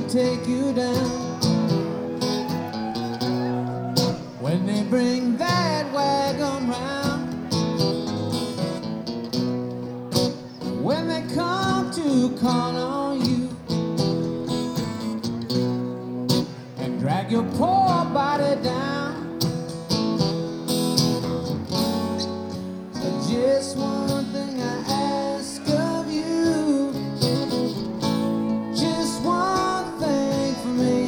take you down. When they bring that wagon round, when they come to call on you and drag your poor body down, just one thing I ask of you, just one thing for me.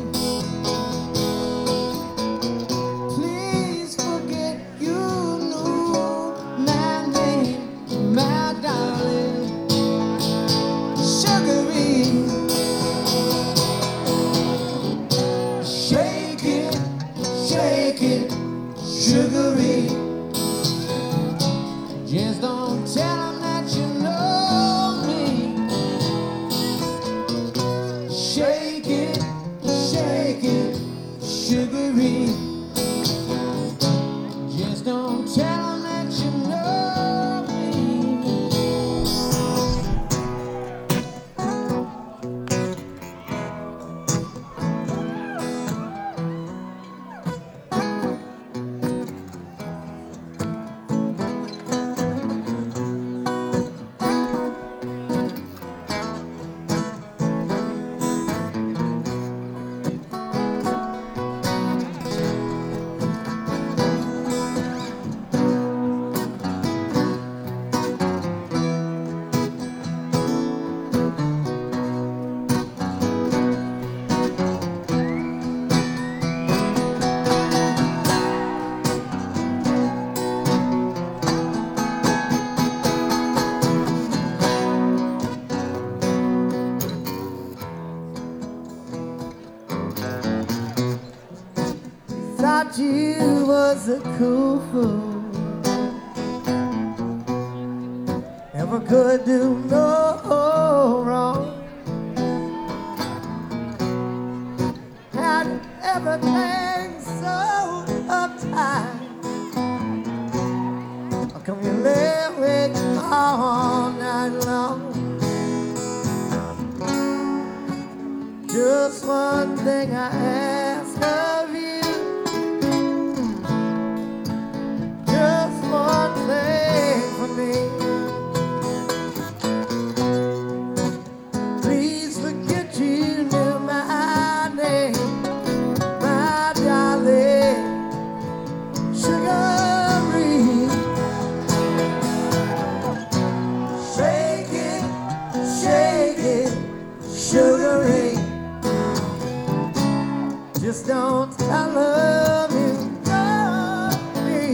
Please forget you know my name, my darling, Sugaree. Shake it, Sugaree. Just don't tell them that you know me. Shake it, Sugaree. Just don't tell them that you know me. Thought you was a cool fool, never could do no wrong. Had everything so uptight. How come you lay awake all night long? Just one thing I ask of you, just one thing for me. Please forget you knew my name, my darling, Sugaree. Shake it, Sugaree. Just don't tell them you love me.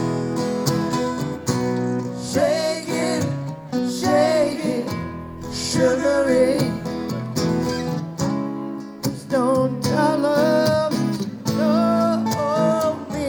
Shake it, Sugaree. Just don't tell them you love me.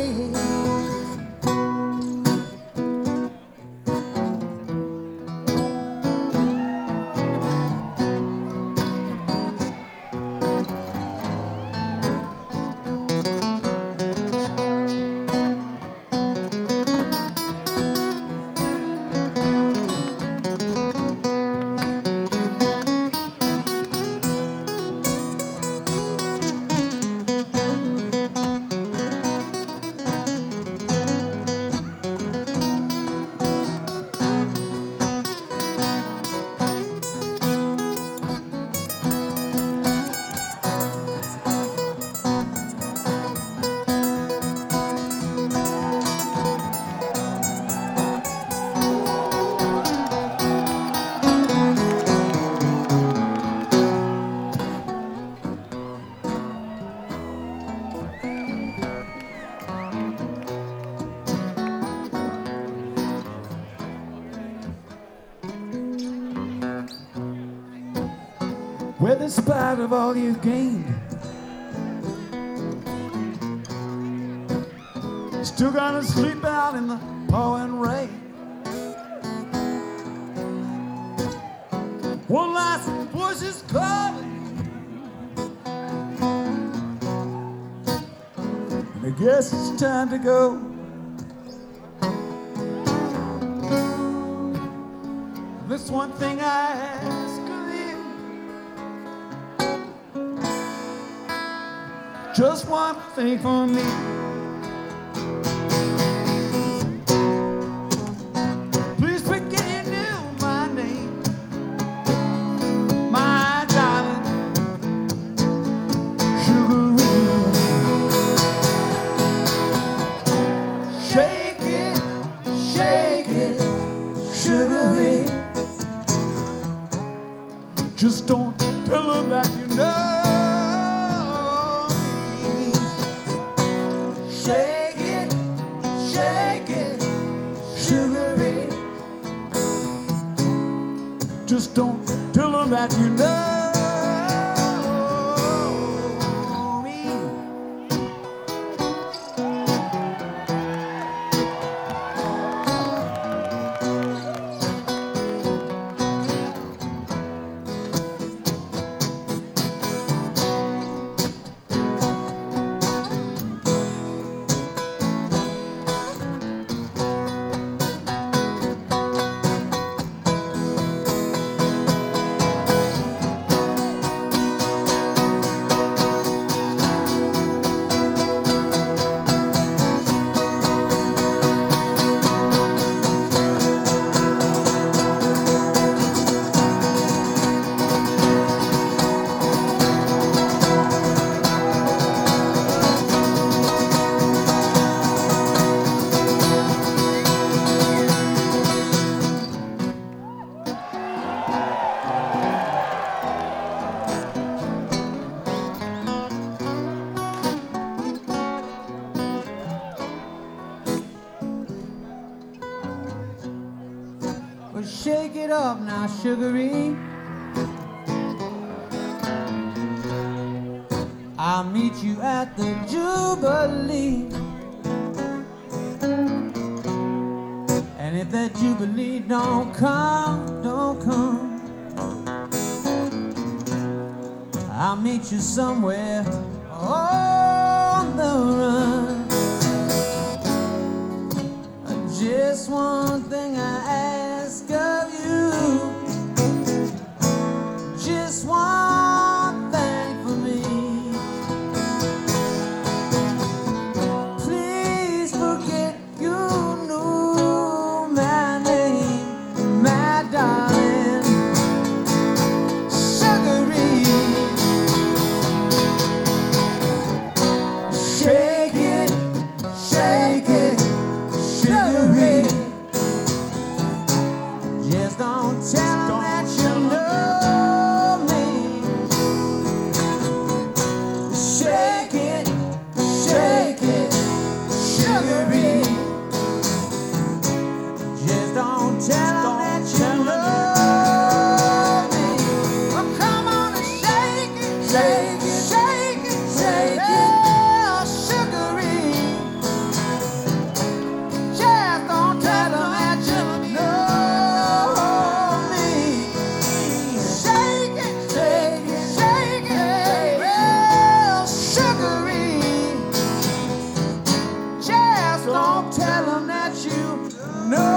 With in spite of all you've gained, still gonna sleep out in the pouring rain. One last push is coming, and I guess it's time to go. This one thing I ask of you, just one thing for me. Please forget you knew my name, my darling, Sugarine. Shake it, Sugarine. Just don't tell her that you know. Shake it, Sugarine. Just don't tell her that you know me. Well, shake it up now, Sugarine. I'll meet you at the Jubilee. And if that Jubilee don't come, I'll meet you somewhere on the run. Just one thing I ask of you, just one thing for me. Please forget you knew my name, my darling, Sugarine. Shake it, Sugarine. Just don't tell them that you know me. Shake it, Sugarine. Just don't tell them that you know me. Well, come on and shake it, yeah, Sugarine. Just don't tell them that you know me. Shake it, well, Sugarine. Just don't tell them that you know